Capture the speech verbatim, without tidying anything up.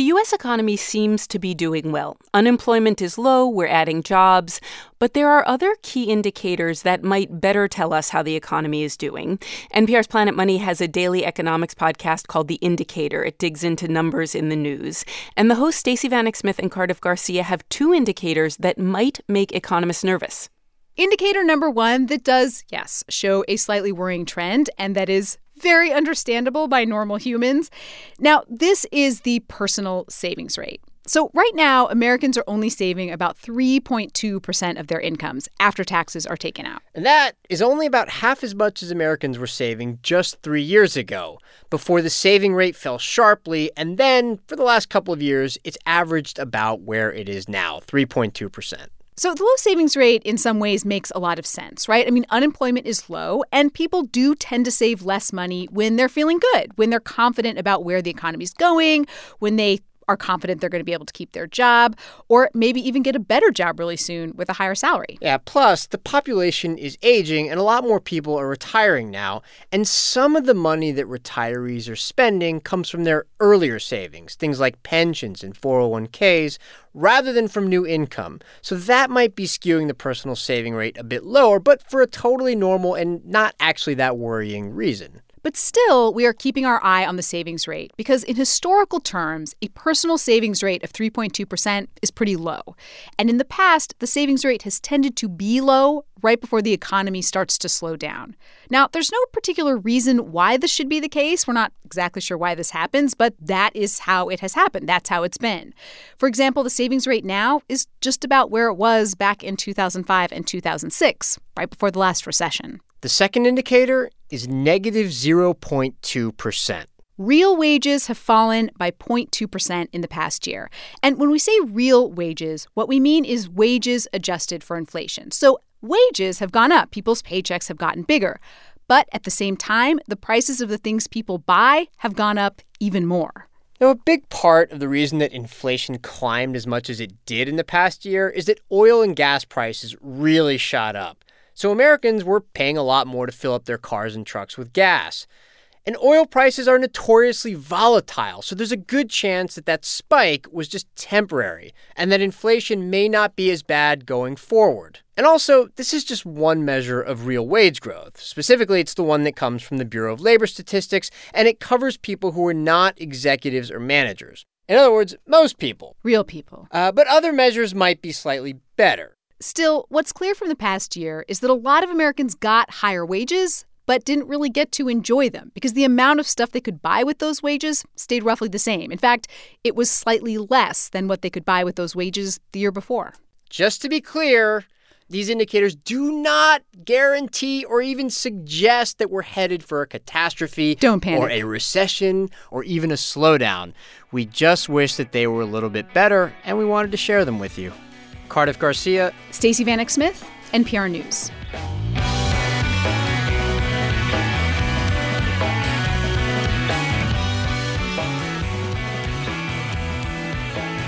U S economy seems to be doing well. Unemployment is low, we're adding jobs, but there are other key indicators that might better tell us how the economy is doing. N P R's Planet Money has a daily economics podcast called The Indicator. It digs into numbers in the news. And the hosts Stacey Vanek Smith and Cardiff Garcia have two indicators that might make economists nervous. Indicator number one that does, yes, show a slightly worrying trend, and that is very understandable by normal humans. Now, this is the personal savings rate. So right now, Americans are only saving about three point two percent of their incomes after taxes are taken out. And that is only about half as much as Americans were saving just three years ago, before the saving rate fell sharply. And then, for the last couple of years, it's averaged about where it is now, three point two percent. So the low savings rate in some ways makes a lot of sense, right? I mean, unemployment is low, and people do tend to save less money when they're feeling good, when they're confident about where the economy's going, when they are confident they're going to be able to keep their job, or maybe even get a better job really soon with a higher salary. Yeah, plus the population is aging and a lot more people are retiring now, and some of the money that retirees are spending comes from their earlier savings, things like pensions and four oh one k's, rather than from new income. So that might be skewing the personal saving rate a bit lower, but for a totally normal and not actually that worrying reason. But still, we are keeping our eye on the savings rate because in historical terms, a personal savings rate of three point two percent is pretty low. And in the past, the savings rate has tended to be low right before the economy starts to slow down. Now, there's no particular reason why this should be the case. We're not exactly sure why this happens, but that is how it has happened. That's how it's been. For example, the savings rate now is just about where it was back in two thousand five and two thousand six, right before the last recession. The second indicator is negative zero point two percent. Real wages have fallen by zero point two percent in the past year. And when we say real wages, what we mean is wages adjusted for inflation. So wages have gone up. People's paychecks have gotten bigger. But at the same time, the prices of the things people buy have gone up even more. Now, a big part of the reason that inflation climbed as much as it did in the past year is that oil and gas prices really shot up. So Americans were paying a lot more to fill up their cars and trucks with gas. And oil prices are notoriously volatile, so there's a good chance that that spike was just temporary and that inflation may not be as bad going forward. And also, this is just one measure of real wage growth. Specifically, it's the one that comes from the Bureau of Labor Statistics, and it covers people who are not executives or managers. In other words, most people. Real people. Uh, but other measures might be slightly better. Still, what's clear from the past year is that a lot of Americans got higher wages but didn't really get to enjoy them because the amount of stuff they could buy with those wages stayed roughly the same. In fact, it was slightly less than what they could buy with those wages the year before. Just to be clear, these indicators do not guarantee or even suggest that we're headed for a catastrophe. Don't panic. Or a recession or even a slowdown. We just wish that they were a little bit better, and we wanted to share them with you. Cardiff Garcia. Stacey Vanek Smith, N P R News.